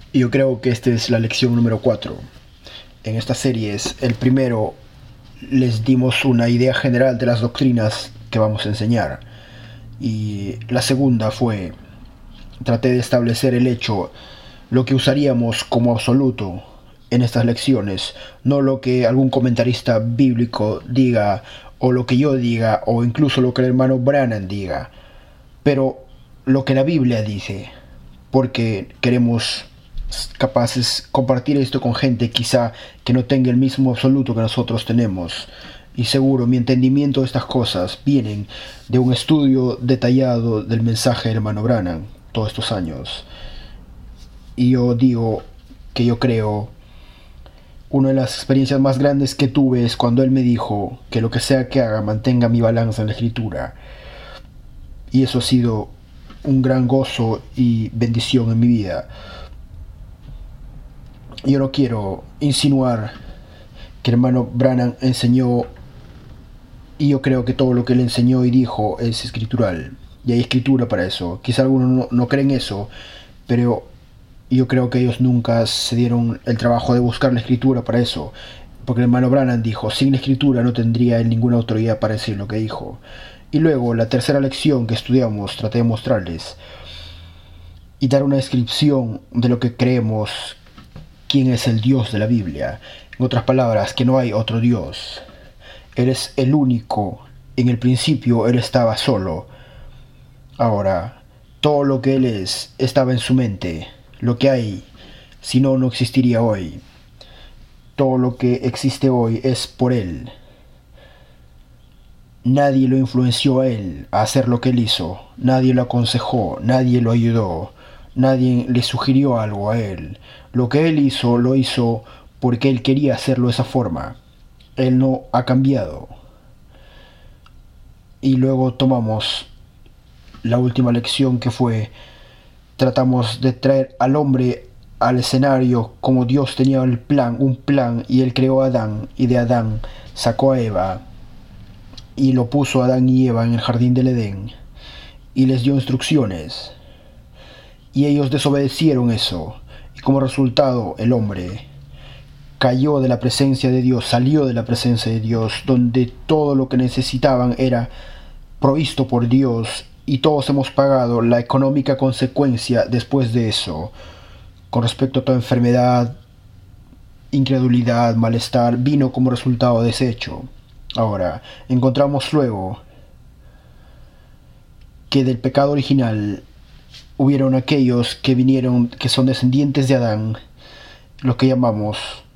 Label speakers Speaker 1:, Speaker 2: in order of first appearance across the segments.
Speaker 1: Yo creo que esta es la lección número 4. En estas series, el primero les dimos una idea general de las doctrinas que vamos a enseñar. Y la segunda fue, traté de establecer el hecho, lo que usaríamos como absoluto en estas lecciones, no lo que algún comentarista bíblico diga, o lo que yo diga, o incluso lo que el hermano Branham diga, pero lo que la Biblia dice, porque queremos capaces compartir esto con gente quizá que no tenga el mismo absoluto que nosotros tenemos. Y seguro mi entendimiento de estas cosas vienen de un estudio detallado del mensaje del hermano Branham todos estos años. Y yo digo que yo creo, una de las experiencias más grandes que tuve es cuando él me dijo que lo que sea que haga mantenga mi balanza en la escritura. Y eso ha sido un gran gozo y bendición en mi vida. Yo no quiero insinuar que el hermano Branham enseñó, y yo creo que todo lo que él enseñó y dijo es escritural, y hay escritura para eso. Quizá algunos no creen eso, pero yo creo que ellos nunca se dieron el trabajo de buscar la escritura para eso, porque el hermano Branham dijo, sin la escritura no tendría él ninguna autoridad para decir lo que dijo. Y luego, la tercera lección que estudiamos, traté de mostrarles y dar una descripción de lo que creemos, quién es el Dios de la Biblia. En otras palabras, que no hay otro Dios. Él es el único. En el principio Él estaba solo. Ahora, todo lo que Él es estaba en su mente. Lo que hay, si no, no existiría hoy. Todo lo que existe hoy es por Él. Nadie lo influenció a Él a hacer lo que Él hizo. Nadie lo aconsejó, nadie lo ayudó. Nadie le sugirió algo a Él. Lo que Él hizo, lo hizo porque Él quería hacerlo de esa forma. Él no ha cambiado. Y luego tomamos la última lección, que fue, tratamos de traer al hombre al escenario como Dios tenía un plan, y Él creó a Adán, y de Adán sacó a Eva, y lo puso a Adán y Eva en el jardín del Edén, y les dio instrucciones, y ellos desobedecieron eso, y como resultado el hombre cayó de la presencia de Dios, salió de la presencia de Dios, donde todo lo que necesitaban era provisto por Dios, y todos hemos pagado la económica consecuencia después de eso, con respecto a toda enfermedad, incredulidad, malestar, vino como resultado de ese hecho. Ahora, encontramos luego que del pecado original hubieron aquellos que vinieron, que son descendientes de Adán, lo que llamamos,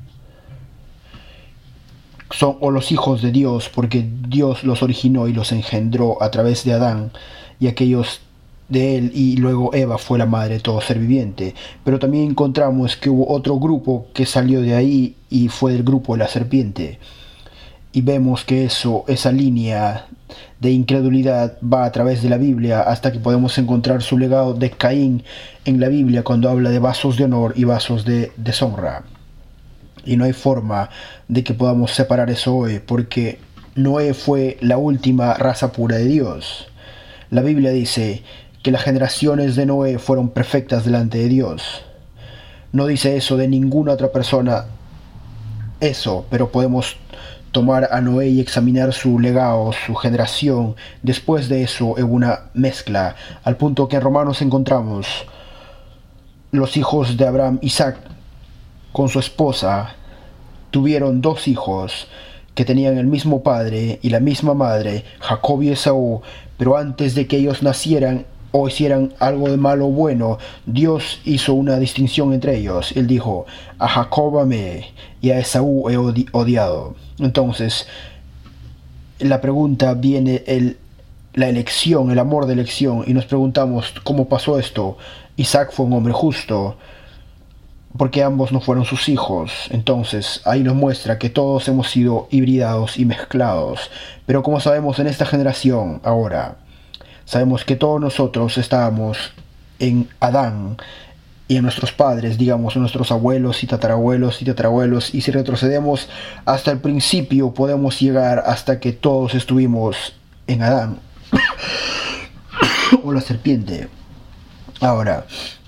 Speaker 1: son o los hijos de Dios, porque Dios los originó y los engendró a través de Adán, y aquellos de él, y luego Eva fue la madre de todo ser viviente. Pero también encontramos que hubo otro grupo que salió de ahí, y fue el grupo de la serpiente. Y vemos que esa línea de incredulidad va a través de la Biblia hasta que podemos encontrar su legado de Caín en la Biblia, cuando habla de vasos de honor y vasos de deshonra. Y no hay forma de que podamos separar eso hoy, porque Noé fue la última raza pura de Dios. La Biblia dice que las generaciones de Noé fueron perfectas delante de Dios. No dice eso de ninguna otra persona, pero podemos tomar a Noé y examinar su legado, su generación. Después de eso hubo una mezcla, al punto que en Romanos encontramos los hijos de Abraham. Isaac con su esposa tuvieron 2 hijos que tenían el mismo padre y la misma madre, Jacob y Esaú, pero antes de que ellos nacieran o hicieran algo de malo o bueno, Dios hizo una distinción entre ellos. Él dijo, a Jacob amé y a Esaú he odiado. Entonces, la pregunta viene, la elección, el amor de elección, y nos preguntamos, ¿cómo pasó esto? Isaac fue un hombre justo, porque ambos no fueron sus hijos. Entonces ahí nos muestra que todos hemos sido hibridados y mezclados. Pero como sabemos en esta generación ahora, sabemos que todos nosotros estábamos en Adán y en nuestros padres, digamos, en nuestros abuelos y tatarabuelos y tatarabuelos, y si retrocedemos hasta el principio podemos llegar hasta que todos estuvimos en Adán o la serpiente. Ahora,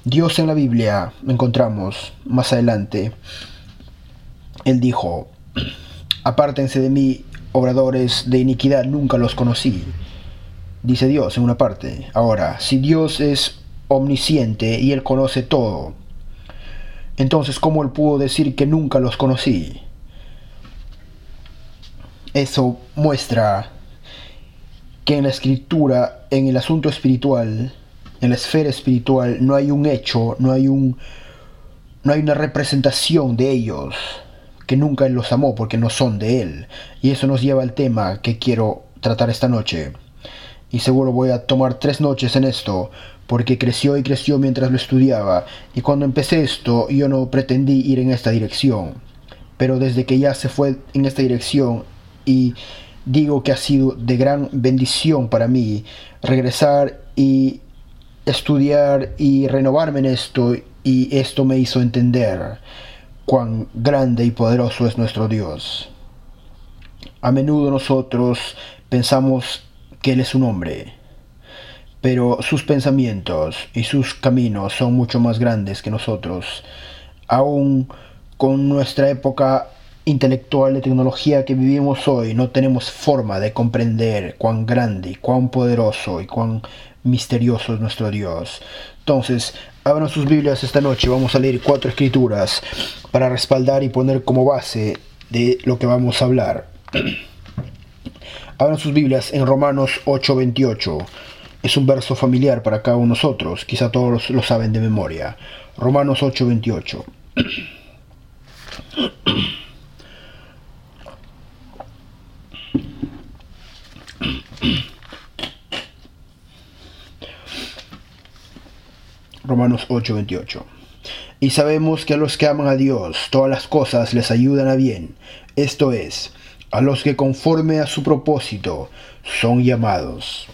Speaker 1: Dios en la Biblia, encontramos más adelante, Él dijo: apártense de mí, obradores de iniquidad, nunca los conocí. Dice Dios en una parte. Ahora, si Dios es omnisciente y Él conoce todo, entonces ¿cómo Él pudo decir que nunca los conocí? Eso muestra que en la escritura, en el asunto espiritual, en la esfera espiritual, no hay un hecho, no hay una representación de ellos, que nunca Él los amó porque no son de Él. Y eso nos lleva al tema que quiero tratar esta noche. Y seguro voy a tomar 3 noches en esto, porque creció y creció mientras lo estudiaba. Y cuando empecé esto, yo no pretendí ir en esta dirección. Pero desde que ya se fue en esta dirección, y digo que ha sido de gran bendición para mí regresar y estudiar y renovarme en esto, y esto me hizo entender cuán grande y poderoso es nuestro Dios. A menudo nosotros pensamos que Él es un hombre, pero sus pensamientos y sus caminos son mucho más grandes que nosotros. Aún con nuestra época intelectual de tecnología que vivimos hoy, no tenemos forma de comprender cuán grande y cuán poderoso y cuán misterioso es nuestro Dios. Entonces, abran sus Biblias esta noche. Vamos a leer 4 escrituras para respaldar y poner como base de lo que vamos a hablar. Abran sus Biblias en Romanos 8:28. Es un verso familiar para cada uno de nosotros. Quizá todos lo saben de memoria. Romanos 8:28. Romanos 8:28. Y sabemos que a los que aman a Dios, todas las cosas les ayudan a bien. Esto es, a los que conforme a su propósito son llamados.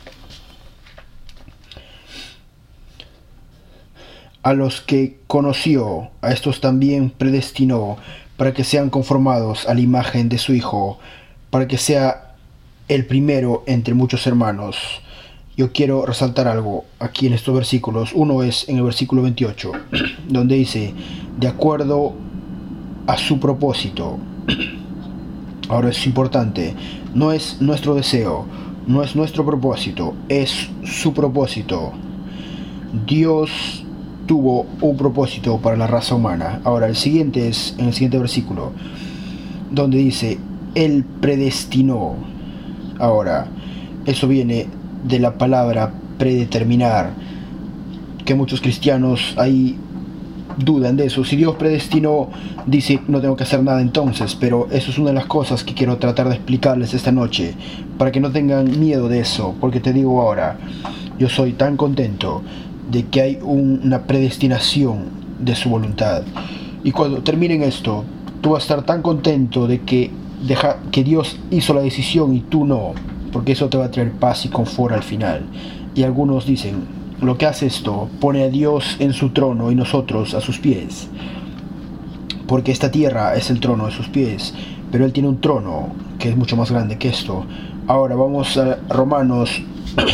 Speaker 1: A los que conoció, a estos también predestinó para que sean conformados a la imagen de su Hijo, para que sea el primero entre muchos hermanos. Yo quiero resaltar algo aquí en estos versículos. Uno es en el versículo 28, donde dice, de acuerdo a su propósito. Ahora es importante, no es nuestro deseo, no es nuestro propósito, es su propósito. Dios tuvo un propósito para la raza humana. Ahora el siguiente es en el siguiente versículo, donde dice, Él predestinó. Ahora, eso viene de la palabra predeterminar, que muchos cristianos ahí dudan de eso. Si Dios predestinó, dice, no tengo que hacer nada entonces, pero eso es una de las cosas que quiero tratar de explicarles esta noche, para que no tengan miedo de eso, porque te digo ahora, yo soy tan contento de que hay una predestinación de su voluntad, y cuando terminen esto, tú vas a estar tan contento de que Dios hizo la decisión y tú no, porque eso te va a traer paz y confort al final. Y algunos dicen, lo que hace esto pone a Dios en su trono y nosotros a sus pies, porque esta tierra es el trono de sus pies, pero Él tiene un trono que es mucho más grande que esto. Ahora vamos a Romanos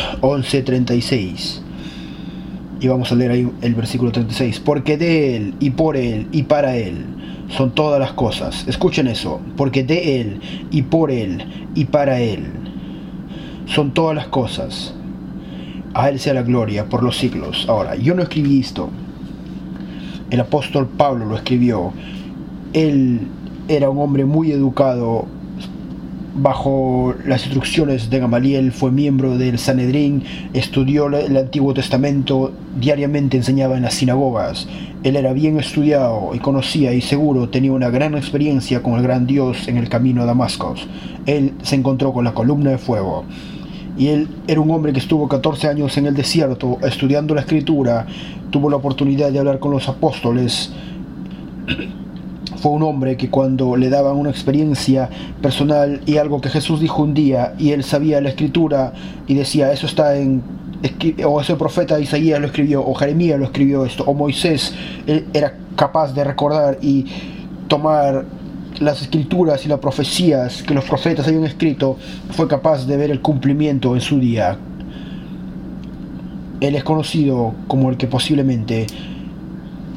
Speaker 1: 11:36 y vamos a leer ahí el versículo 36. Porque de Él y por Él y para Él son todas las cosas. Escuchen eso, porque de Él y por Él y para Él son todas las cosas. A Él sea la gloria por los siglos. Ahora, yo no escribí esto, el apóstol Pablo lo escribió. Él era un hombre muy educado bajo las instrucciones de Gamaliel, fue miembro del Sanedrín, estudió el Antiguo Testamento, diariamente enseñaba en las sinagogas. Él era bien estudiado y conocía y seguro tenía una gran experiencia con el gran Dios en el camino a Damasco. Él se encontró con la columna de fuego. Y él era un hombre que estuvo 14 años en el desierto estudiando la Escritura, tuvo la oportunidad de hablar con los apóstoles. Fue un hombre que cuando le daban una experiencia personal y algo que Jesús dijo un día, y él sabía la Escritura y decía, eso está o ese profeta Isaías lo escribió, o Jeremías lo escribió esto, o Moisés, él era capaz de recordar y tomar las escrituras y las profecías que los profetas habían escrito, fue capaz de ver el cumplimiento en su día. Él es conocido como el que posiblemente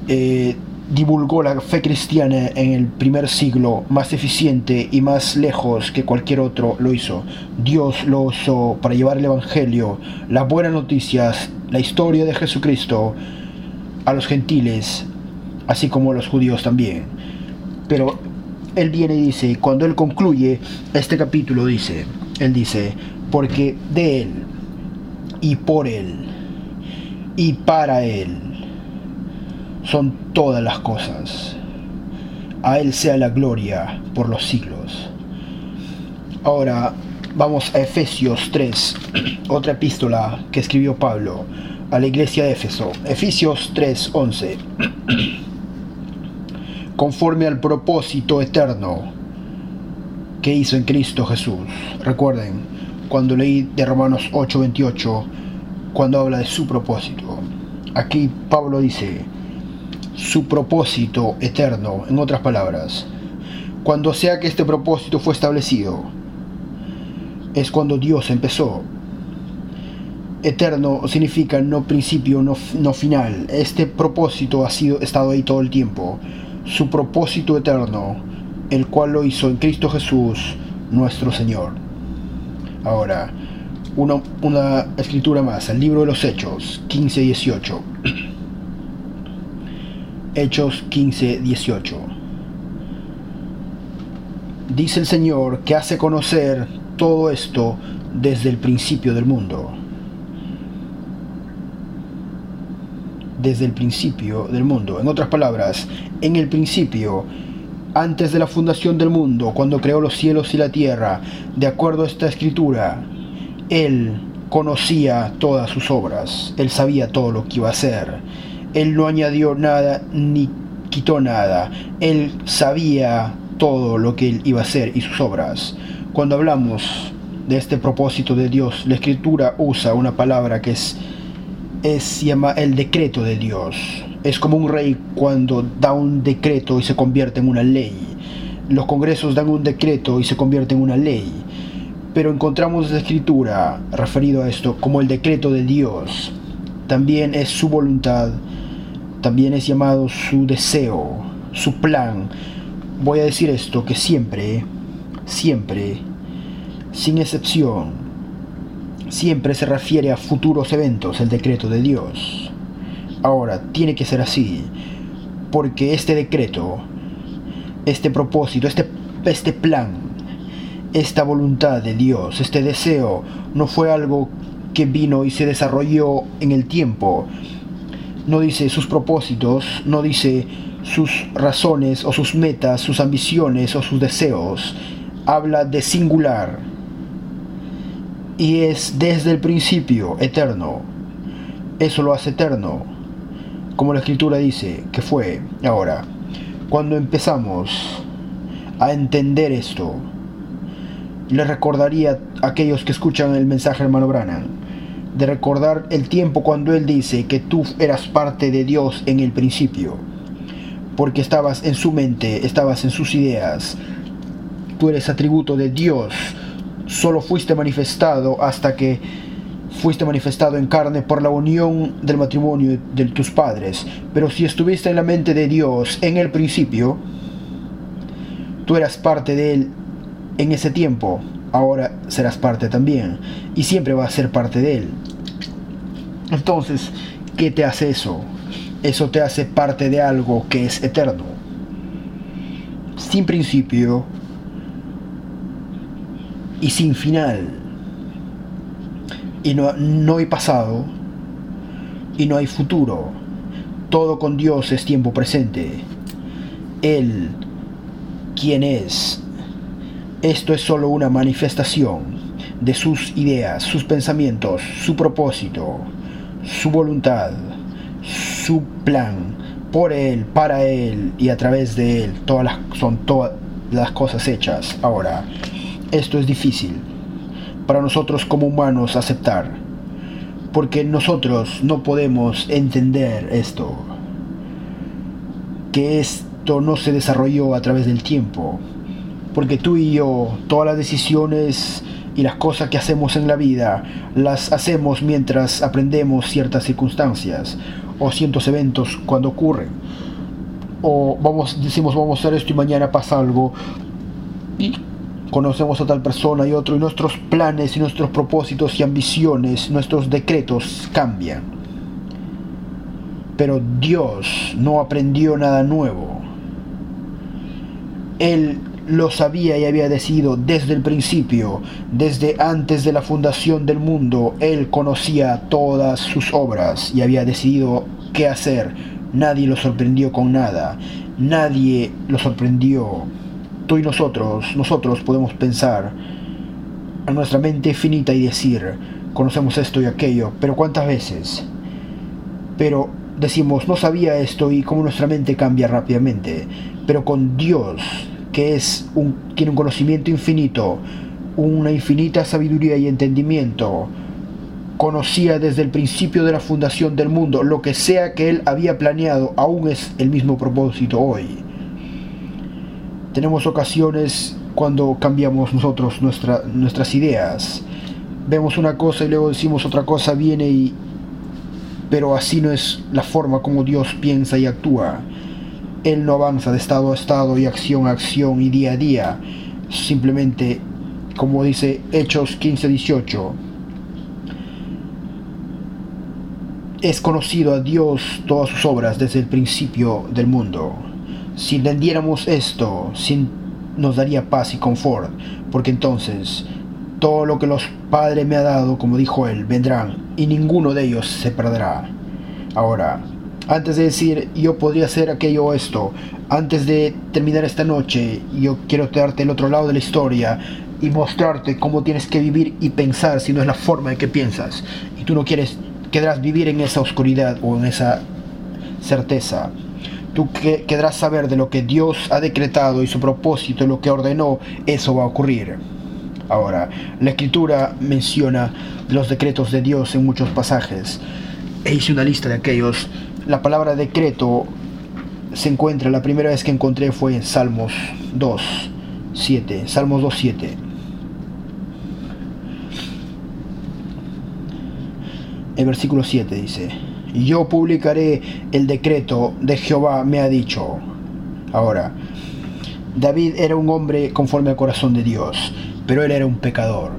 Speaker 1: divulgó la fe cristiana en el primer siglo más eficiente y más lejos que cualquier otro lo hizo. Dios lo usó para llevar el Evangelio, las buenas noticias, la historia de Jesucristo a los gentiles, así como a los judíos también. Pero él viene y dice, cuando él concluye este capítulo, él dice, porque de él, y por él, y para él, son todas las cosas. A él sea la gloria por los siglos. Ahora vamos a Efesios 3, otra epístola que escribió Pablo a la iglesia de Éfeso. Efesios 3:11. Conforme al propósito eterno que hizo en Cristo Jesús. Recuerden, cuando leí de Romanos 8:28, cuando habla de su propósito. Aquí Pablo dice, su propósito eterno, en otras palabras, cuando sea que este propósito fue establecido, es cuando Dios empezó. Eterno significa no principio, no final. Este propósito ha estado ahí todo el tiempo. Su propósito eterno, el cual lo hizo en Cristo Jesús, nuestro Señor. Ahora, una escritura más, el libro de los Hechos 15:18. Hechos 15:18. Dice el Señor que hace conocer todo esto desde el principio del mundo. Desde el principio del mundo. En otras palabras, en el principio, antes de la fundación del mundo, cuando creó los cielos y la tierra, de acuerdo a esta escritura, Él conocía todas sus obras. Él sabía todo lo que iba a hacer. Él no añadió nada ni quitó nada. Él sabía todo lo que Él iba a hacer y sus obras. Cuando hablamos de este propósito de Dios, la escritura usa una palabra que se llama el decreto de Dios. Es como un rey cuando da un decreto y se convierte en una ley. Los congresos dan un decreto y se convierte en una ley. Pero encontramos la escritura referido a esto como el decreto de Dios. También es su voluntad, también es llamado su deseo, su plan. Voy a decir esto, que siempre, sin excepción, siempre se refiere a futuros eventos, el decreto de Dios. Ahora, tiene que ser así, porque este decreto, este propósito, este plan, esta voluntad de Dios, este deseo, no fue algo que vino y se desarrolló en el tiempo. No dice sus propósitos, no dice sus razones o sus metas, sus ambiciones o sus deseos. Habla de singular. Y es desde el principio eterno. Eso lo hace eterno. Como la escritura dice que fue. Ahora, cuando empezamos a entender esto, les recordaría a aquellos que escuchan el mensaje, hermano Branham, de recordar el tiempo cuando él dice que tú eras parte de Dios en el principio, porque estabas en su mente, estabas en sus ideas. Tú eres atributo de Dios. Solo fuiste manifestado hasta que fuiste manifestado en carne por la unión del matrimonio de tus padres. Pero si estuviste en la mente de Dios en el principio, tú eras parte de Él en ese tiempo. Ahora serás parte también. Y siempre vas a ser parte de Él. Entonces, ¿qué te hace eso? Eso te hace parte de algo que es eterno, sin principio y sin final. Y no hay pasado y no hay futuro. Todo con Dios es tiempo presente. Él, quien es. Esto es solo una manifestación de sus ideas, sus pensamientos, su propósito, su voluntad, su plan, por Él, para Él y a través de Él. Son todas las cosas hechas. Ahora, esto es difícil para nosotros como humanos aceptar, porque nosotros no podemos entender esto, que esto no se desarrolló a través del tiempo, porque tú y yo, todas las decisiones y las cosas que hacemos en la vida, las hacemos mientras aprendemos ciertas circunstancias, o ciertos eventos cuando ocurren. O decimos vamos a hacer esto y mañana pasa algo y conocemos a tal persona y otro, y nuestros planes y nuestros propósitos y ambiciones, nuestros decretos cambian. Pero Dios no aprendió nada nuevo. Él lo sabía y había decidido desde el principio, desde antes de la fundación del mundo. Él conocía todas sus obras y había decidido qué hacer. Nadie lo sorprendió con nada. Nadie lo sorprendió. Tú y nosotros podemos pensar a nuestra mente finita y decir, conocemos esto y aquello, pero ¿cuántas veces? Pero decimos, no sabía esto, y como nuestra mente cambia rápidamente. Pero con Dios, que tiene un conocimiento infinito, una infinita sabiduría y entendimiento, conocía desde el principio de la fundación del mundo. Lo que sea que Él había planeado, aún es el mismo propósito hoy. Tenemos ocasiones cuando cambiamos nosotros nuestras ideas. Vemos una cosa y luego decimos otra cosa, pero así no es la forma como Dios piensa y actúa. Él no avanza de estado a estado y acción a acción y día a día. Simplemente, como dice Hechos 15:18, es conocido a Dios todas sus obras desde el principio del mundo. Si entendiéramos esto, nos daría paz y confort, porque entonces todo lo que los padres me ha dado, como dijo Él, vendrán, y ninguno de ellos se perderá. Ahora, antes de decir yo podría hacer aquello o esto, antes de terminar esta noche, yo quiero darte el otro lado de la historia y mostrarte cómo tienes que vivir y pensar, si no es la forma en que piensas, y tú no querrás vivir en esa oscuridad o en esa certeza. Tú querrás saber de lo que Dios ha decretado y su propósito, lo que ordenó, eso va a ocurrir. Ahora, la Escritura menciona los decretos de Dios en muchos pasajes. E hice una lista de aquellos. La palabra decreto se encuentra, la primera vez que encontré fue en Salmos 2:7. Salmos 2:7. El versículo 7 dice: yo publicaré el decreto de Jehová, me ha dicho. Ahora, David era un hombre conforme al corazón de Dios, pero él era un pecador.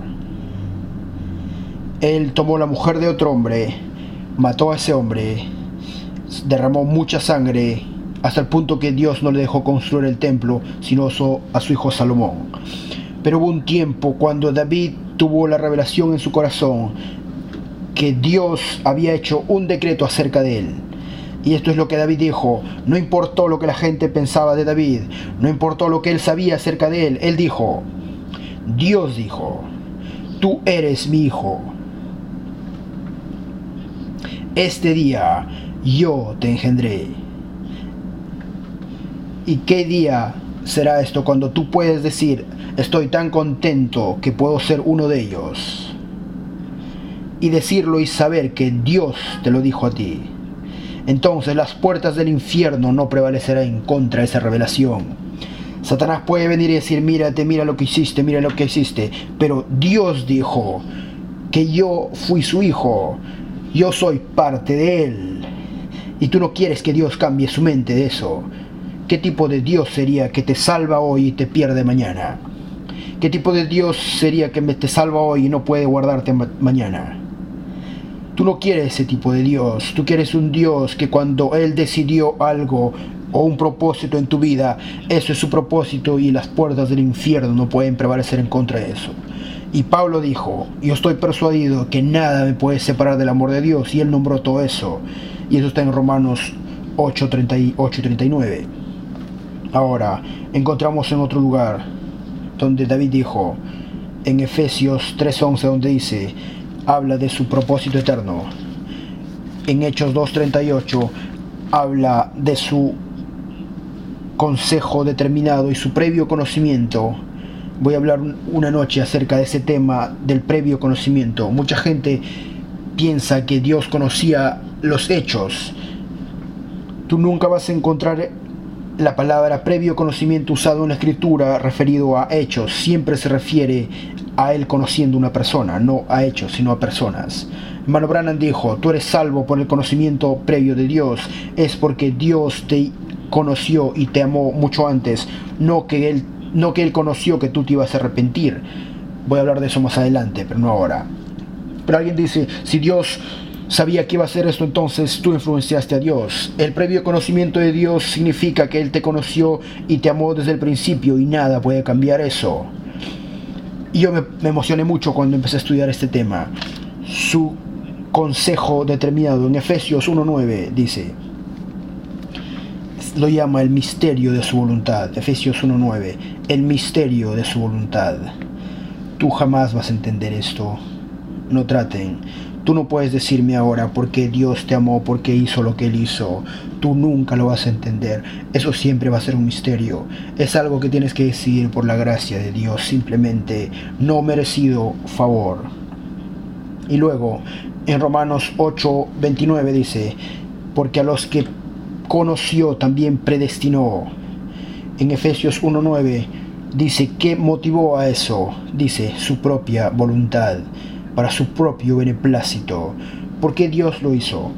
Speaker 1: Él tomó la mujer de otro hombre, mató a ese hombre, derramó mucha sangre, hasta el punto que Dios no le dejó construir el templo, sino a su hijo Salomón. Pero hubo un tiempo cuando David tuvo la revelación en su corazón que Dios había hecho un decreto acerca de él. Y esto es lo que David dijo. No importó lo que la gente pensaba de David, no importó lo que él sabía acerca de él. Él dijo, Dios dijo, tú eres mi hijo. Este día yo te engendré. ¿Y qué día será esto cuando tú puedes decir, estoy tan contento que puedo ser uno de ellos? Y decirlo y saber que Dios te lo dijo a ti. Entonces las puertas del infierno no prevalecerán en contra de esa revelación. Satanás puede venir y decir, mira lo que hiciste, pero Dios dijo que yo fui su hijo, yo soy parte de él, y tú no quieres que Dios cambie su mente de eso. ¿Qué tipo de Dios sería que te salva hoy y te pierde mañana? ¿Qué tipo de Dios sería que te salva hoy y no puede guardarte mañana? Tú no quieres ese tipo de Dios. Tú quieres un Dios que cuando Él decidió algo o un propósito en tu vida, eso es su propósito y las puertas del infierno no pueden prevalecer en contra de eso. Y Pablo dijo, yo estoy persuadido que nada me puede separar del amor de Dios, y él nombró todo eso. Y eso está en Romanos 8:38-39. Ahora, encontramos en otro lugar donde David dijo, en Efesios 3:11, donde dice, habla de su propósito eterno. En Hechos 2:38 habla de su consejo determinado y su previo conocimiento. Voy a hablar una noche acerca de ese tema del previo conocimiento. Mucha gente piensa que Dios conocía los hechos. Tú nunca vas a encontrar la palabra previo conocimiento usado en la escritura referido a hechos. Siempre se refiere a él conociendo una persona, no a hechos, sino a personas. Hermano Branham dijo, tú eres salvo por el conocimiento previo de Dios. Es porque Dios te conoció y te amó mucho antes, no que Él conoció que tú te ibas a arrepentir. Voy a hablar de eso más adelante, pero no ahora. Pero alguien dice, si Dios sabía que iba a hacer esto, entonces tú influenciaste a Dios. El previo conocimiento de Dios significa que Él te conoció y te amó desde el principio y nada puede cambiar eso. Y yo me emocioné mucho cuando empecé a estudiar este tema. Su consejo determinado en Efesios 1:9 dice, lo llama el misterio de su voluntad. Efesios 1:9, el misterio de su voluntad. Tú jamás vas a entender esto. No traten. Tú no puedes decirme ahora por qué Dios te amó, por qué hizo lo que Él hizo. Tú nunca lo vas a entender. Eso siempre va a ser un misterio. Es algo que tienes que decidir por la gracia de Dios, simplemente no merecido favor. Y luego, en Romanos 8:29 dice, porque a los que conoció también predestinó. En Efesios 1:9 dice, ¿qué motivó a eso? Dice, su propia voluntad, para su propio beneplácito. ¿Por qué Dios lo hizo?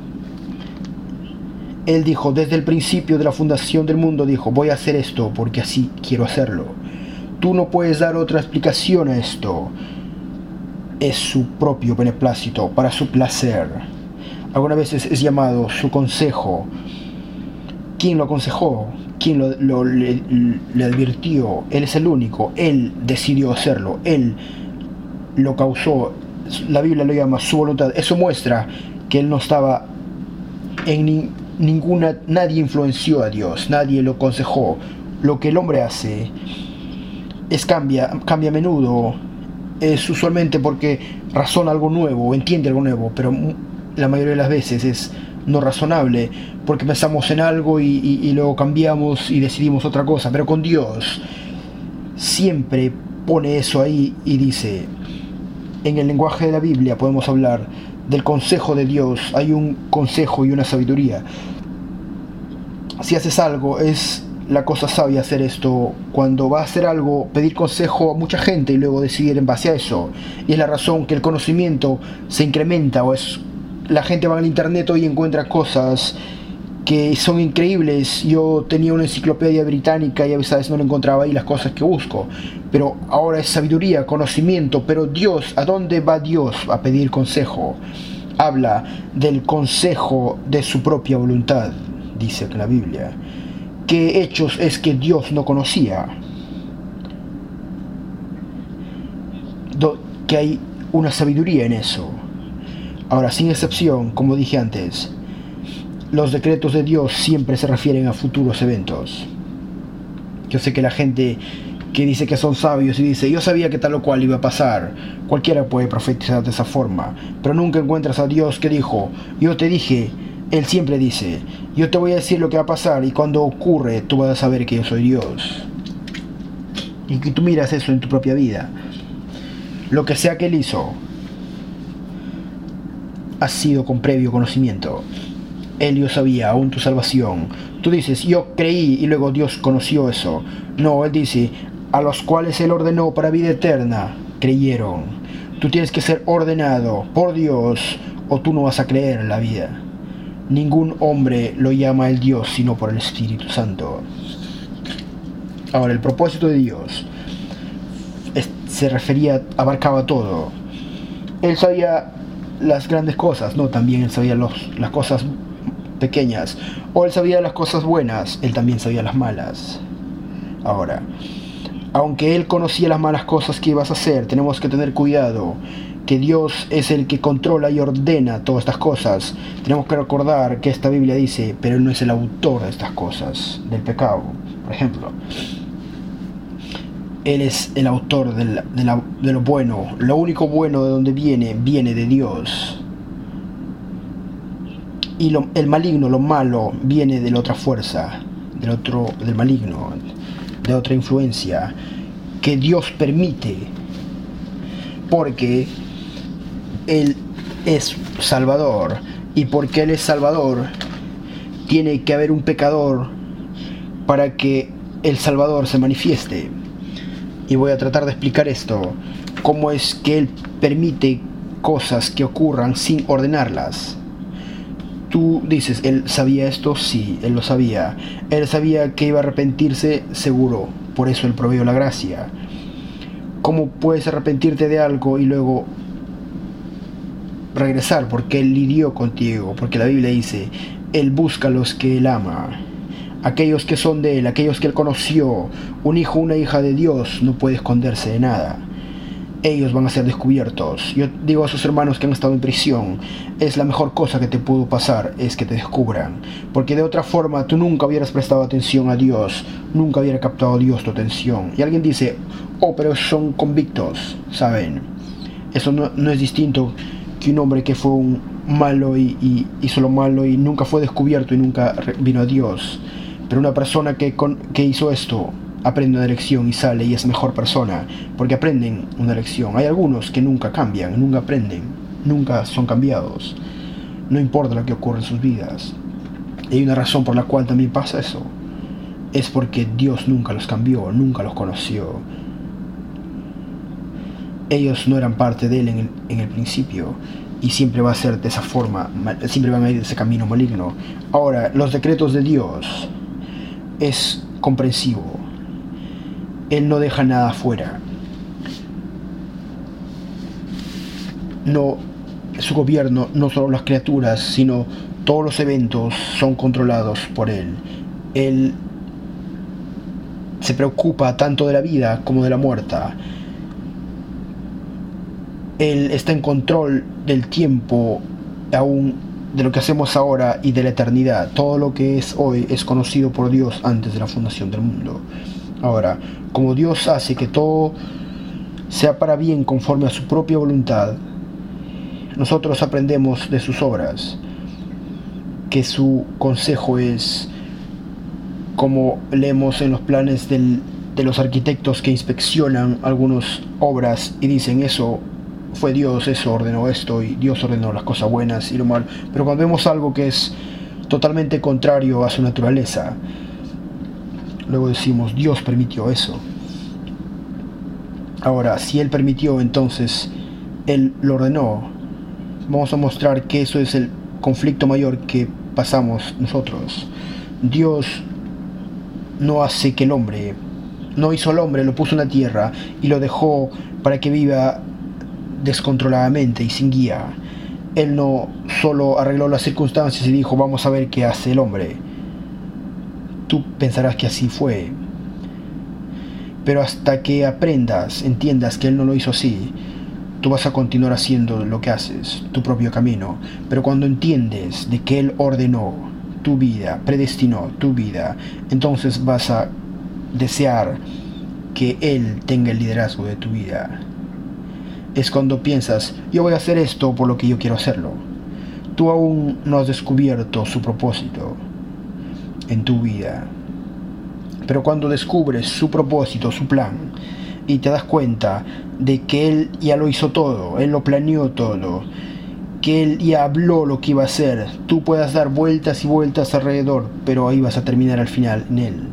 Speaker 1: Él dijo, desde el principio de la fundación del mundo, dijo, voy a hacer esto porque así quiero hacerlo. Tú no puedes dar otra explicación a esto. Es su propio beneplácito, para su placer. Algunas veces es llamado su consejo. ¿Quién lo aconsejó? ¿Quién le advirtió? Él es el único. Él decidió hacerlo. Él lo causó. La Biblia lo llama su voluntad. Eso muestra que Él no estaba en ninguna... Nadie influenció a Dios. Nadie lo aconsejó. Lo que el hombre hace es cambia a menudo. Es usualmente porque razona algo nuevo, entiende algo nuevo, pero la mayoría de las veces es no razonable, porque pensamos en algo y luego cambiamos y decidimos otra cosa. Pero con Dios siempre pone eso ahí y dice, en el lenguaje de la Biblia podemos hablar del consejo de Dios. Hay un consejo y una sabiduría. Si haces algo, es la cosa sabia hacer esto. Cuando va a hacer algo, pedir consejo a mucha gente y luego decidir en base a eso. Y es la razón que el conocimiento se incrementa, o es la gente va al internet hoy y encuentra cosas que son increíbles. Yo tenía una enciclopedia británica y a veces no lo encontraba ahí las cosas que busco, pero ahora es sabiduría, conocimiento. Pero Dios, ¿a dónde va Dios a pedir consejo? Habla del consejo de su propia voluntad, dice en la Biblia. ¿Qué hechos es que Dios no conocía? Que hay una sabiduría en eso. Ahora, sin excepción, como dije antes, los decretos de Dios siempre se refieren a futuros eventos. Yo sé que la gente que dice que son sabios y dice, yo sabía que tal o cual iba a pasar, cualquiera puede profetizar de esa forma, pero nunca encuentras a Dios que dijo, yo te dije. Él siempre dice, yo te voy a decir lo que va a pasar y cuando ocurre tú vas a saber que yo soy Dios. Y que tú miras eso en tu propia vida. Lo que sea que Él hizo ha sido con previo conocimiento. Él yo sabía aún tu salvación. Tú dices, yo creí y luego Dios conoció eso. No, Él dice, a los cuales Él ordenó para vida eterna, creyeron. Tú tienes que ser ordenado por Dios o tú no vas a creer en la vida. Ningún hombre lo llama el Dios sino por el Espíritu Santo. Ahora, el propósito de Dios abarcaba todo. Él sabía las grandes cosas, no, también Él sabía las cosas pequeñas. O Él sabía las cosas buenas, Él también sabía las malas. Ahora, aunque Él conocía las malas cosas que ibas a hacer, tenemos que tener cuidado, que Dios es el que controla y ordena todas estas cosas. Tenemos que recordar que esta Biblia dice, pero Él no es el autor de estas cosas, del pecado, por ejemplo. Él es el autor de lo bueno. Lo único bueno de donde viene de Dios. Y el maligno, lo malo, viene de la otra fuerza, del maligno, de otra influencia, que Dios permite, porque Él es Salvador, y porque Él es Salvador, tiene que haber un pecador para que el Salvador se manifieste. Y voy a tratar de explicar esto, cómo es que Él permite cosas que ocurran sin ordenarlas. Tú dices, ¿él sabía esto? Sí, él lo sabía. Él sabía que iba a arrepentirse, seguro. Por eso él proveyó la gracia. ¿Cómo puedes arrepentirte de algo y luego regresar? Porque él lidió contigo. Porque la Biblia dice, él busca a los que él ama. Aquellos que son de él, aquellos que él conoció. Un hijo, una hija de Dios no puede esconderse de nada. Ellos van a ser descubiertos. Yo digo a sus hermanos que han estado en prisión, es la mejor cosa que te pudo pasar, es que te descubran. Porque de otra forma tú nunca hubieras prestado atención a Dios, nunca hubiera captado Dios tu atención. Y alguien dice, oh, pero son convictos, ¿saben? Eso no es distinto que un hombre que fue un malo y hizo lo malo y nunca fue descubierto y nunca vino a Dios. Pero una persona que hizo esto aprende una lección y sale y es mejor persona, porque aprenden una lección. Hay algunos que nunca cambian, nunca aprenden, nunca son cambiados, no importa lo que ocurre en sus vidas. Y hay una razón por la cual también pasa eso, es porque Dios nunca los cambió, nunca los conoció. Ellos no eran parte de él en el principio, y siempre va a ser de esa forma, siempre van a ir de ese camino maligno. Ahora, los decretos de Dios es comprensivo. Él no deja nada afuera. No, su gobierno, no solo las criaturas, sino todos los eventos son controlados por él. Él se preocupa tanto de la vida como de la muerte. Él está en control del tiempo, aún de lo que hacemos ahora y de la eternidad. Todo lo que es hoy es conocido por Dios antes de la fundación del mundo. Ahora, como Dios hace que todo sea para bien conforme a su propia voluntad, nosotros aprendemos de sus obras que su consejo es, como leemos en los planes de los arquitectos que inspeccionan algunas obras y dicen, eso fue Dios, eso ordenó esto, y Dios ordenó las cosas buenas y lo mal. Pero cuando vemos algo que es totalmente contrario a su naturaleza, luego decimos, Dios permitió eso. Ahora, si Él permitió, entonces Él lo ordenó. Vamos a mostrar que eso es el conflicto mayor que pasamos nosotros. Dios no hace que el hombre, no hizo al hombre, lo puso en la tierra y lo dejó para que viva descontroladamente y sin guía. Él no solo arregló las circunstancias y dijo, vamos a ver qué hace el hombre. Tú pensarás que así fue, pero hasta que aprendas, entiendas que Él no lo hizo así, tú vas a continuar haciendo lo que haces, tu propio camino. Pero cuando entiendes de que Él ordenó tu vida, predestinó tu vida, entonces vas a desear que Él tenga el liderazgo de tu vida. Es cuando piensas, yo voy a hacer esto por lo que yo quiero hacerlo. Tú aún no has descubierto su propósito en tu vida. Pero cuando descubres su propósito, su plan, y te das cuenta de que Él ya lo hizo todo, Él lo planeó todo, que Él ya habló lo que iba a hacer, tú puedas dar vueltas y vueltas alrededor, pero ahí vas a terminar al final en Él.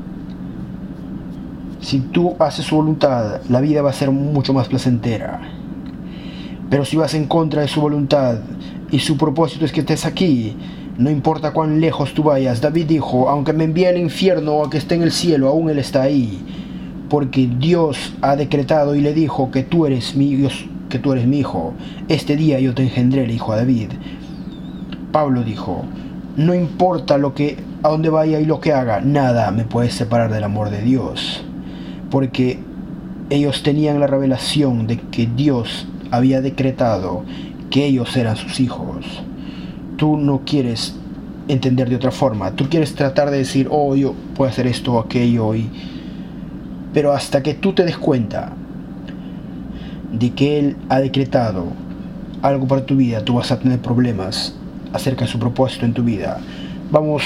Speaker 1: Si tú haces su voluntad, la vida va a ser mucho más placentera. Pero si vas en contra de su voluntad y su propósito es que estés aquí, no importa cuán lejos tú vayas. David dijo, aunque me envíe al infierno o a que esté en el cielo, aún Él está ahí. Porque Dios ha decretado y le dijo que tú eres mi Dios, que tú eres mi hijo. Este día yo te engendré, le dijo a David. Pablo dijo, no importa a dónde vaya y lo que haga, nada me puede separar del amor de Dios. Porque ellos tenían la revelación de que Dios había decretado que ellos eran sus hijos. Tú no quieres entender de otra forma. Tú quieres tratar de decir, oh, yo puedo hacer esto o aquello. Pero hasta que tú te des cuenta de que Él ha decretado algo para tu vida, tú vas a tener problemas acerca de su propósito en tu vida. Vamos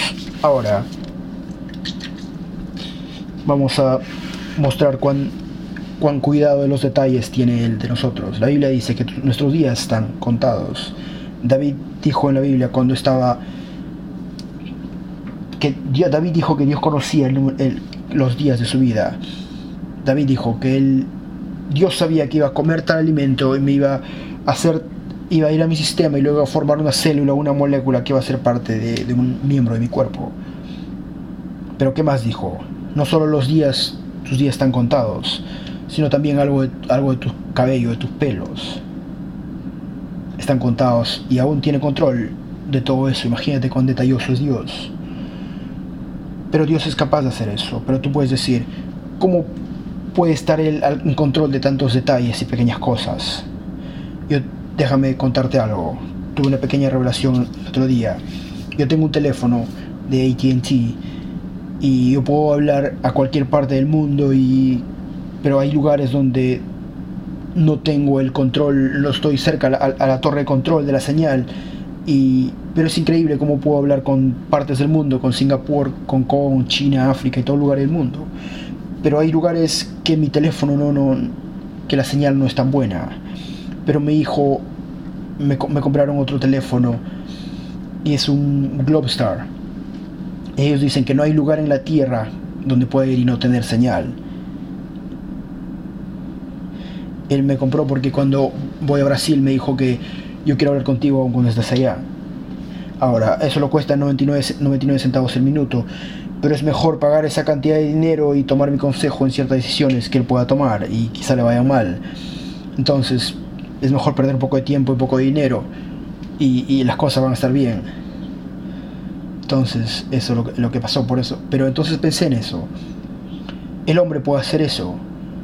Speaker 1: a mostrar cuán cuidado de los detalles tiene Él de nosotros. La Biblia dice que nuestros días están contados. David dijo en la Biblia David dijo que Dios conocía los días de su vida. David dijo que Dios sabía que iba a comer tal alimento y me iba a hacer iba a ir a mi sistema y luego a formar una célula, una molécula que va a ser parte de un miembro de mi cuerpo. Pero ¿qué más dijo? No solo tus días están contados, sino también algo de tu cabello, de tus pelos. Están contados y aún tiene control de todo eso. Imagínate cuán detalloso es Dios. Pero Dios es capaz de hacer eso. Pero tú puedes decir, ¿cómo puede estar Él en control de tantos detalles y pequeñas cosas? Déjame contarte algo. Tuve una pequeña revelación el otro día. Yo tengo un teléfono de AT&T y yo puedo hablar a cualquier parte del mundo, pero hay lugares donde no tengo el control, no estoy cerca a la torre de control de la señal, pero es increíble cómo puedo hablar con partes del mundo, con Singapur, Hong Kong, China, África y todo lugar del mundo. Pero hay lugares que mi teléfono que la señal no es tan buena. Pero mi hijo me compraron otro teléfono y es un Globestar. Ellos dicen que no hay lugar en la tierra donde pueda ir y no tener señal. Él me compró porque cuando voy a Brasil me dijo que yo quiero hablar contigo aun cuando estés allá. Ahora, eso lo cuesta 99 centavos el minuto, pero es mejor pagar esa cantidad de dinero y tomar mi consejo en ciertas decisiones que él pueda tomar y quizá le vaya mal. Entonces, es mejor perder un poco de tiempo y poco de dinero y las cosas van a estar bien. Entonces, eso es lo que pasó por eso. Pero entonces pensé en eso. El hombre puede hacer eso,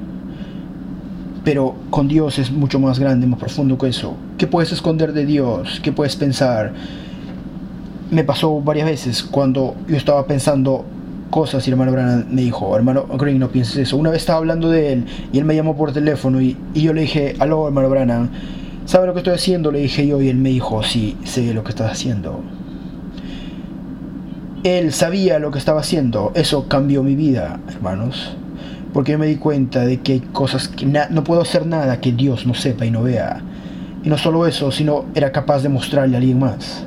Speaker 1: pero con Dios es mucho más grande, más profundo que eso. ¿Qué puedes esconder de Dios? ¿Qué puedes pensar? Me pasó varias veces cuando yo estaba pensando cosas y el hermano Branham me dijo, hermano Green, no pienses eso. Una vez estaba hablando de él y él me llamó por teléfono y yo le dije, aló hermano Branham, ¿sabe lo que estoy haciendo? Le dije yo y él me dijo, sí, sé lo que estás haciendo. Él sabía lo que estaba haciendo. Eso cambió mi vida, hermanos, porque yo me di cuenta de que hay cosas que no puedo hacer nada que Dios no sepa y no vea. Y no solo eso, sino era capaz de mostrarle a alguien más.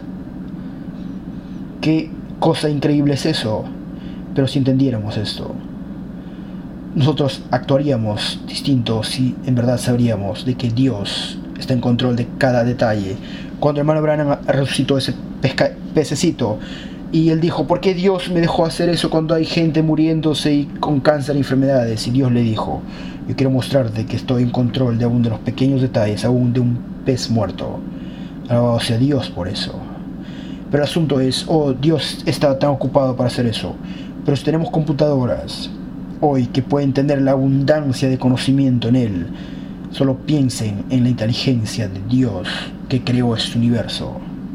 Speaker 1: Qué cosa increíble es eso. Pero si entendiéramos esto, nosotros actuaríamos distinto si en verdad sabríamos de que Dios está en control de cada detalle. Cuando el hermano Branham resucitó ese pececito y él dijo, ¿por qué Dios me dejó hacer eso cuando hay gente muriéndose y con cáncer y enfermedades? Y Dios le dijo, yo quiero mostrarte que estoy en control de aún de los pequeños detalles, aún de un pez muerto. Alabado sea Dios por eso. Pero el asunto es, Dios está tan ocupado para hacer eso. Pero si tenemos computadoras hoy que pueden tener la abundancia de conocimiento en él, solo piensen en la inteligencia de Dios que creó este universo.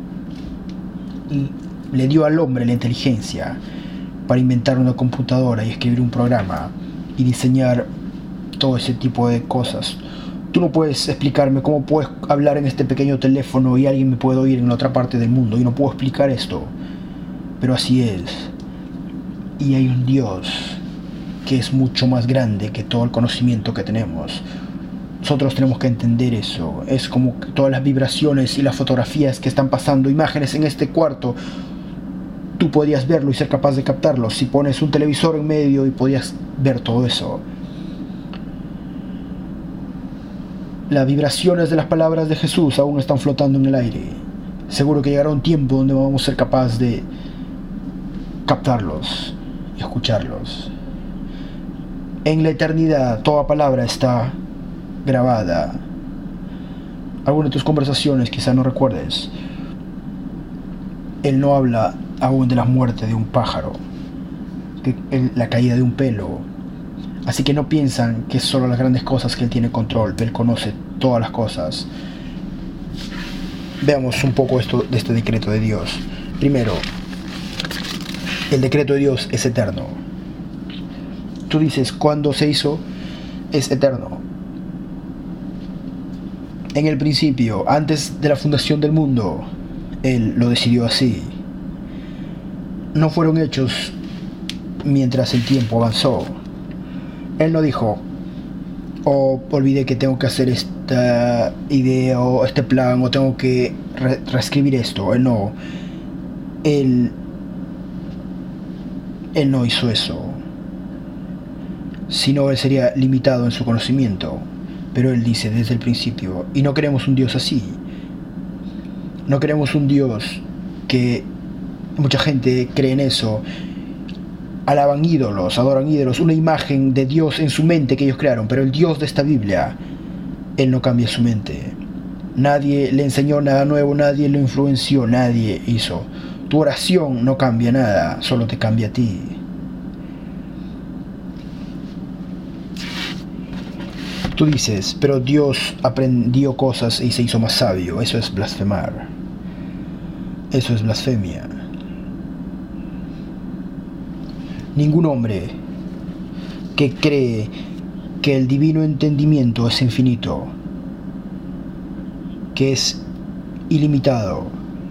Speaker 1: Y le dio al hombre la inteligencia para inventar una computadora y escribir un programa y diseñar todo ese tipo de cosas. Tú no puedes explicarme cómo puedes hablar en este pequeño teléfono y alguien me puede oír en otra parte del mundo. Yo no puedo explicar esto, pero así es. Y hay un Dios que es mucho más grande que todo el conocimiento que tenemos. Nosotros tenemos que entender eso. Es como todas las vibraciones y las fotografías que están pasando, imágenes en este cuarto. Tú podrías verlo y ser capaz de captarlo. Si pones un televisor en medio y podías ver todo eso. Las vibraciones de las palabras de Jesús aún están flotando en el aire. Seguro que llegará un tiempo donde vamos a ser capaces de captarlos y escucharlos. En la eternidad toda palabra está grabada. Algunas de tus conversaciones quizá no recuerdes. Él no habla aún de la muerte de un pájaro, la caída de un pelo. Así que no piensan que es solo las grandes cosas que Él tiene control. Él conoce todas las cosas. Veamos un poco esto de este decreto de Dios. Primero, el decreto de Dios es eterno. Tú dices, ¿cuándo se hizo? Es eterno. En el principio, antes de la fundación del mundo, Él lo decidió así. No fueron hechos mientras el tiempo avanzó. Él no dijo, olvidé que tengo que hacer esta idea o este plan o tengo que reescribir esto. Él no. Él no hizo eso. Sino Él sería limitado en su conocimiento. Pero Él dice desde el principio, y no queremos un Dios así. No queremos un Dios que mucha gente cree en eso. Alaban ídolos, adoran ídolos, una imagen de Dios en su mente que ellos crearon, pero el Dios de esta Biblia, Él no cambia su mente. Nadie le enseñó nada nuevo, nadie lo influenció, nadie hizo. Tu oración no cambia nada, solo te cambia a ti. Tú dices, pero Dios aprendió cosas y se hizo más sabio. Eso es blasfemar. Eso es blasfemia. Ningún hombre que cree que el divino entendimiento es infinito, que es ilimitado,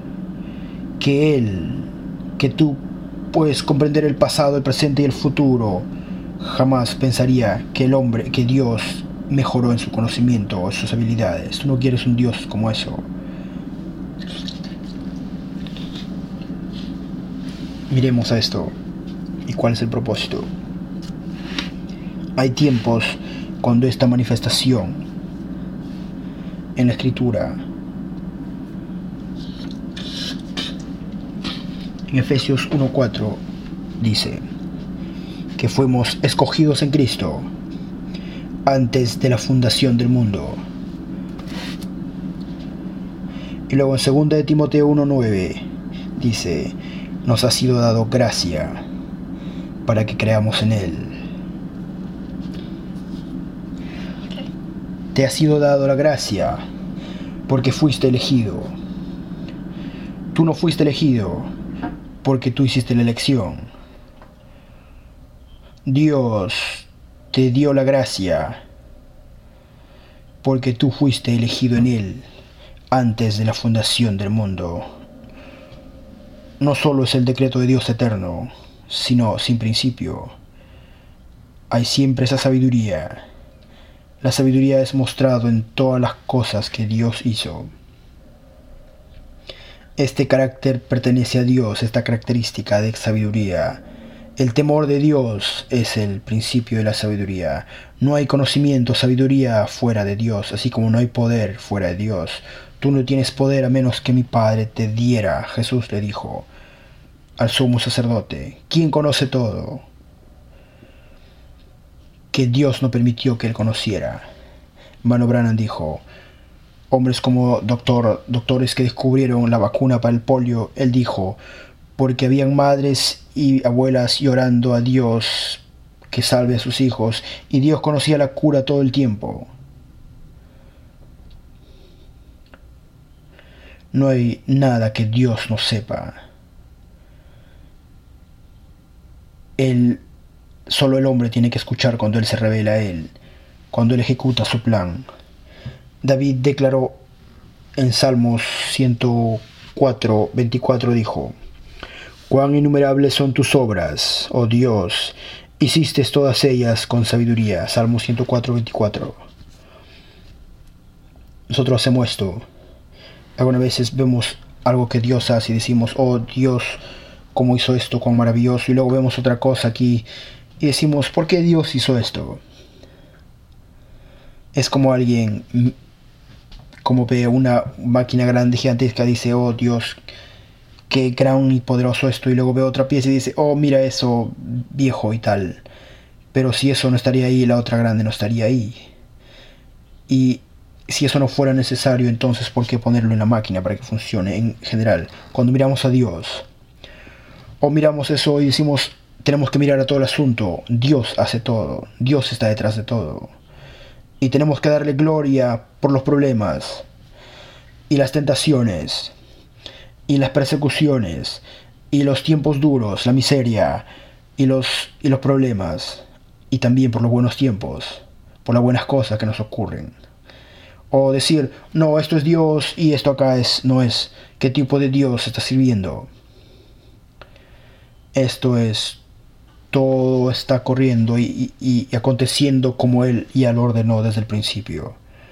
Speaker 1: que tú puedes comprender el pasado, el presente y el futuro, jamás pensaría que Dios mejoró en su conocimiento o en sus habilidades. Tú no quieres un Dios como eso. Miremos a esto. ¿Y cuál es el propósito? Hay tiempos cuando esta manifestación en la Escritura, en Efesios 1:4, dice que fuimos escogidos en Cristo antes de la fundación del mundo. Y luego en 2 de Timoteo 1:9 dice, nos ha sido dado gracia para que creamos en Él. Te ha sido dado la gracia porque fuiste elegido. Tú no fuiste elegido porque tú hiciste la elección. Dios te dio la gracia porque tú fuiste elegido en Él antes de la fundación del mundo. No solo es el decreto de Dios eterno, sino sin principio. Hay siempre esa sabiduría. La sabiduría es mostrado en todas las cosas que Dios hizo. Este carácter pertenece a Dios, esta característica de sabiduría. El temor de Dios es el principio de la sabiduría. No hay conocimiento, sabiduría fuera de Dios, así como no hay poder fuera de Dios. Tú no tienes poder a menos que mi Padre te diera. Jesús le dijo al sumo sacerdote, ¿quién conoce todo? Que Dios no permitió que él conociera. Hermano Branham dijo, hombres como doctores que descubrieron la vacuna para el polio, él dijo, porque habían madres y abuelas llorando a Dios que salve a sus hijos, y Dios conocía la cura todo el tiempo. No hay nada que Dios no sepa. Solo el hombre tiene que escuchar cuando Él se revela a Él, cuando Él ejecuta su plan. David declaró en Salmos 104:24, dijo, cuán innumerables son tus obras, oh Dios, hiciste todas ellas con sabiduría. Salmos 104:24. Nosotros hacemos esto. Algunas veces vemos algo que Dios hace y decimos, oh Dios, cómo hizo esto, cuán maravilloso, y luego vemos otra cosa aquí y decimos, ¿por qué Dios hizo esto? Es como alguien, como ve una máquina grande, gigantesca, dice, oh Dios, qué gran y poderoso esto, y luego ve otra pieza y dice, oh mira eso viejo y tal, pero si eso no estaría ahí, la otra grande no estaría ahí. Y si eso no fuera necesario, entonces ¿por qué ponerlo en la máquina para que funcione en general? Cuando miramos a Dios, o miramos eso y decimos, tenemos que mirar a todo el asunto, Dios hace todo, Dios está detrás de todo. Y tenemos que darle gloria por los problemas, y las tentaciones, y las persecuciones, y los tiempos duros, la miseria, y los problemas, y también por los buenos tiempos, por las buenas cosas que nos ocurren. O decir, no, esto es Dios y esto acá no es. ¿Qué tipo de Dios está sirviendo? Esto es, todo está corriendo y aconteciendo como Él ya lo ordenó desde el principio.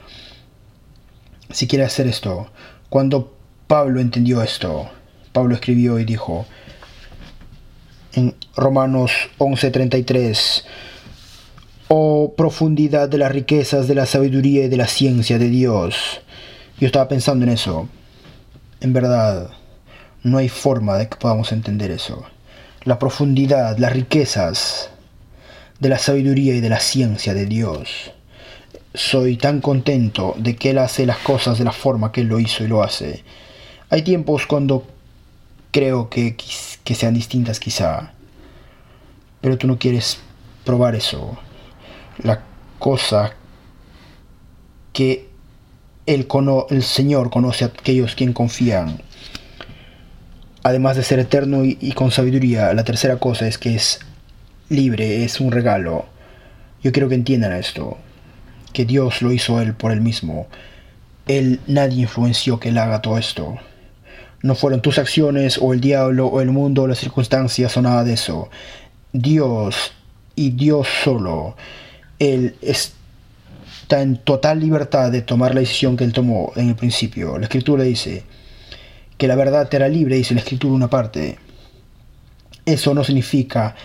Speaker 1: Si quiere hacer esto, cuando Pablo entendió esto, Pablo escribió y dijo en Romanos 11:33, oh profundidad de las riquezas de la sabiduría y de la ciencia de Dios. Yo estaba pensando en eso. En verdad, no hay forma de que podamos entender eso. La profundidad, las riquezas de la sabiduría y de la ciencia de Dios. Soy tan contento de que Él hace las cosas de la forma que Él lo hizo y lo hace. Hay tiempos cuando creo que sean distintas quizá, pero tú no quieres probar eso. La cosa que el Señor conoce a aquellos quien confían. Además de ser eterno y con sabiduría, la tercera cosa es que es libre, es un regalo. Yo quiero que entiendan esto, que Dios lo hizo Él por Él mismo. Nadie influenció que Él haga todo esto. No fueron tus acciones o el diablo o el mundo o las circunstancias o nada de eso. Dios y Dios solo. Él está en total libertad de tomar la decisión que Él tomó en el principio. La Escritura dice que la verdad te hará libre, dice la Escritura una parte. Eso no significa...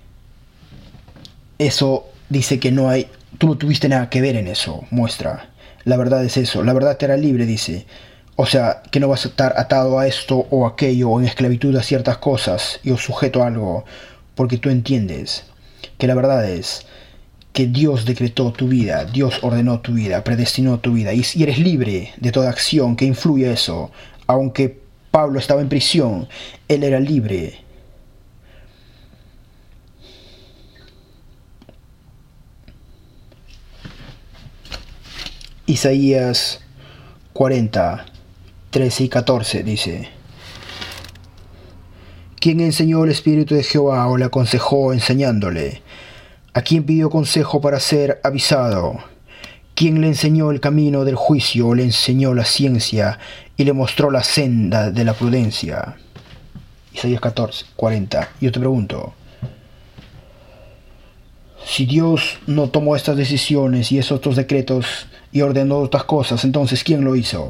Speaker 1: Eso dice que no hay... Tú no tuviste nada que ver en eso, muestra. La verdad es eso, la verdad te hará libre, dice. O sea, que no vas a estar atado a esto o aquello o en esclavitud a ciertas cosas y o sujeto a algo, porque tú entiendes que la verdad es que Dios decretó tu vida, Dios ordenó tu vida, predestinó tu vida y eres libre de toda acción que influya eso. Aunque Pablo estaba en prisión, él era libre. Isaías 40, 13 y 14 dice: ¿Quién enseñó el Espíritu de Jehová o le aconsejó enseñándole? ¿A quién pidió consejo para ser avisado? ¿Quién le enseñó el camino del juicio o le enseñó la ciencia y le mostró la senda de la prudencia? Isaías 14, 40. Yo te pregunto, si Dios no tomó estas decisiones y esos otros decretos y ordenó otras cosas, entonces ¿quién lo hizo?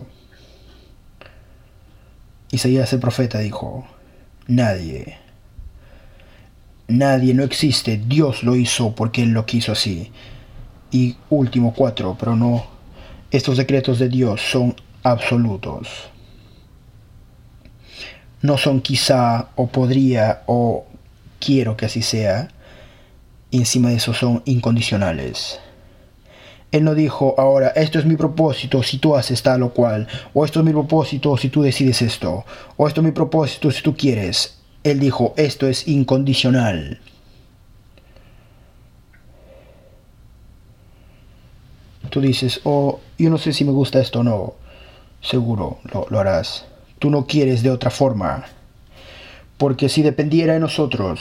Speaker 1: Isaías el profeta dijo: nadie. Nadie, no existe. Dios lo hizo porque Él lo quiso así. Y último 4, pero no. Estos decretos de Dios son absolutos. No son quizá o podría o quiero que así sea. Y encima de eso son incondicionales. Él no dijo, ahora, esto es mi propósito si tú haces tal o cual, o esto es mi propósito si tú decides esto, o esto es mi propósito si tú quieres. Él dijo, esto es incondicional. Tú dices, oh, yo no sé si me gusta esto o no. Seguro lo harás. Tú no quieres de otra forma. Porque si dependiera de nosotros,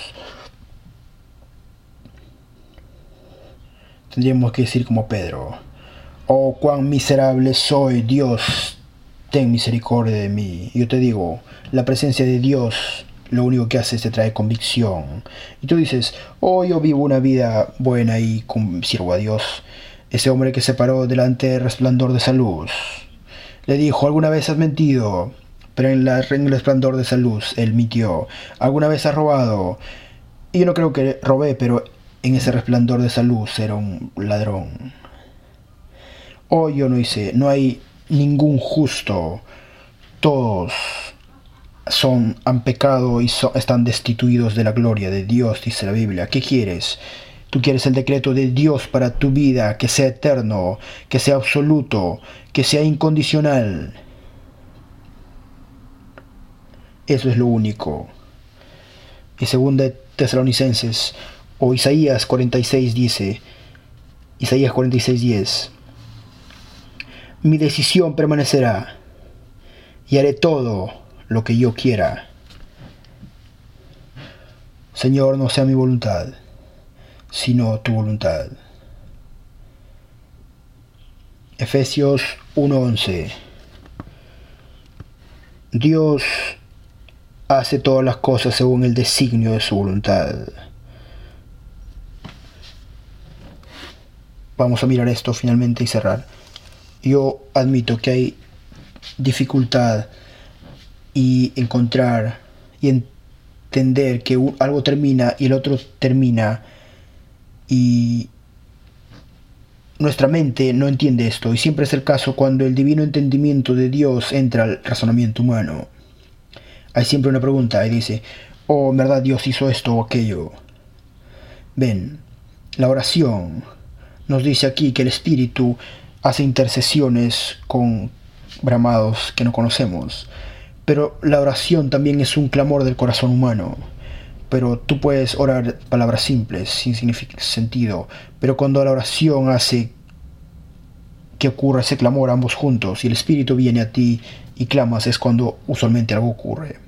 Speaker 1: tendríamos que decir como Pedro: oh, cuán miserable soy, Dios, ten misericordia de mí. Yo te digo, la presencia de Dios lo único que hace es te trae convicción. Y tú dices, oh, yo vivo una vida buena y sirvo a Dios. Ese hombre que se paró delante del resplandor de esa luz le dijo, ¿alguna vez has mentido? Pero en el resplandor de esa luz él mintió. ¿Alguna vez has robado? Y yo no creo que robé, pero en ese resplandor de esa luz era un ladrón. Oh, yo no hice, no hay ningún justo. Todos han pecado y están destituidos de la gloria de Dios, dice la Biblia. ¿Qué quieres? Tú quieres el decreto de Dios para tu vida, que sea eterno, que sea absoluto, que sea incondicional. Eso es lo único. Y segunda de Tesalonicenses o Isaías 46 dice, Isaías 46:10, mi decisión permanecerá y haré todo lo que yo quiera. Señor, no sea mi voluntad, sino tu voluntad. Efesios 1:11. Dios hace todas las cosas según el designio de su voluntad. Vamos a mirar esto finalmente y cerrar. Yo admito que hay dificultad y encontrar y entender que algo termina y el otro termina, y Nuestra mente no entiende esto, y siempre es el caso cuando el divino entendimiento de Dios entra al razonamiento humano. Hay siempre una pregunta y dice, oh, en verdad Dios hizo esto o aquello. Ven, la oración nos dice aquí que el Espíritu hace intercesiones con bramados que no conocemos, pero la oración también es un clamor del corazón humano. Pero tú puedes orar palabras simples, sin sentido, pero cuando la oración hace que ocurra ese clamor ambos juntos y el Espíritu viene a ti y clamas, es cuando usualmente algo ocurre.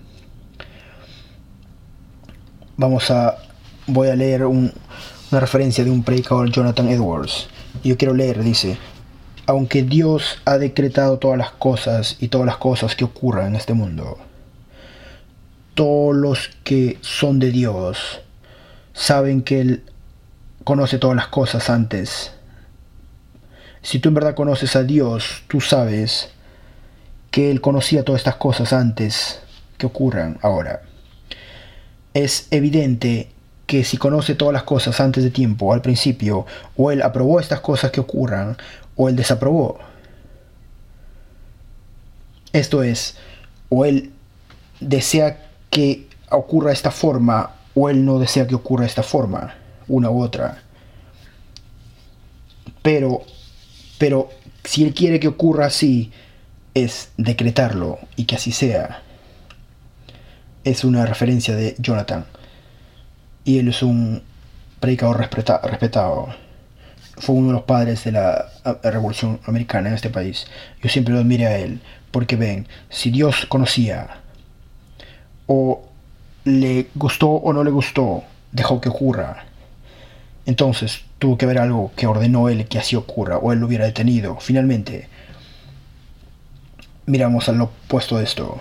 Speaker 1: Voy a leer una referencia de un predicador, Jonathan Edwards. Y yo quiero leer, dice, aunque Dios ha decretado todas las cosas y todas las cosas que ocurran en este mundo, todos los que son de Dios saben que Él conoce todas las cosas antes. Si tú en verdad conoces a Dios, tú sabes que Él conocía todas estas cosas antes que ocurran ahora. Es evidente que si conoce todas las cosas antes de tiempo, al principio, o Él aprobó estas cosas que ocurran, o Él desaprobó. Esto es, o Él desea que ocurra de esta forma, o Él no desea que ocurra de esta forma, una u otra. Pero si Él quiere que ocurra así, es decretarlo y que así sea. Es una referencia de Jonathan. Y él es un predicador respetado. Fue uno de los padres de la Revolución Americana en este país. Yo siempre lo admiré a él. Porque ven, si Dios conocía, o le gustó o no le gustó, dejó que ocurra. Entonces tuvo que haber algo que ordenó él que así ocurra, o él lo hubiera detenido. Finalmente, miramos al opuesto de esto.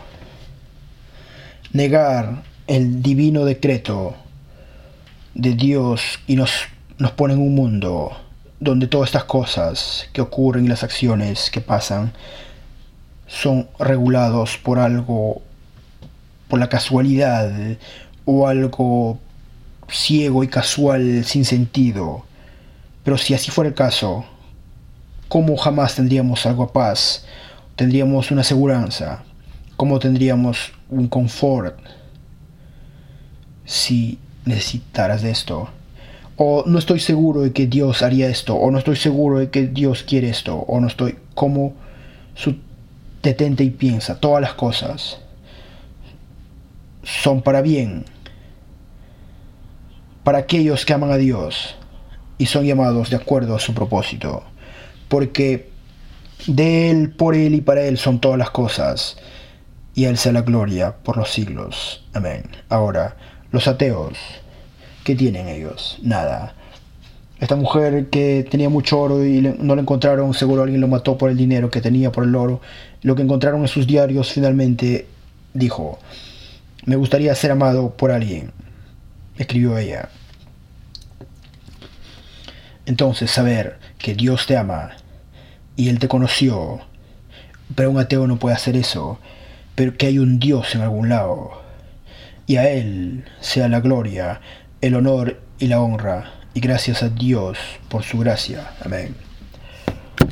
Speaker 1: Negar el divino decreto de Dios y nos pone en un mundo donde todas estas cosas que ocurren y las acciones que pasan son regulados por algo, por la casualidad o algo ciego y casual sin sentido. Pero si así fuera el caso, ¿cómo jamás tendríamos algo a paz? Tendríamos una aseguranza. ¿Cómo tendríamos un confort si necesitaras de esto? O no estoy seguro de que Dios haría esto, o no estoy seguro de que Dios quiere esto, o no estoy... ¿Cómo? Detente y piensa, todas las cosas son para bien, para aquellos que aman a Dios y son llamados de acuerdo a su propósito, porque de Él, por Él y para Él son todas las cosas, y a Él sea la gloria por los siglos. Amén. Ahora, los ateos, ¿qué tienen ellos? Nada. Esta mujer que tenía mucho oro y no la encontraron, seguro alguien lo mató por el dinero que tenía, por el oro. Lo que encontraron en sus diarios finalmente dijo, me gustaría ser amado por alguien, escribió ella. Entonces saber que Dios te ama y Él te conoció, pero un ateo no puede hacer eso, pero que hay un Dios en algún lado, y a Él sea la gloria, el honor y la honra, y gracias a Dios por su gracia. Amén.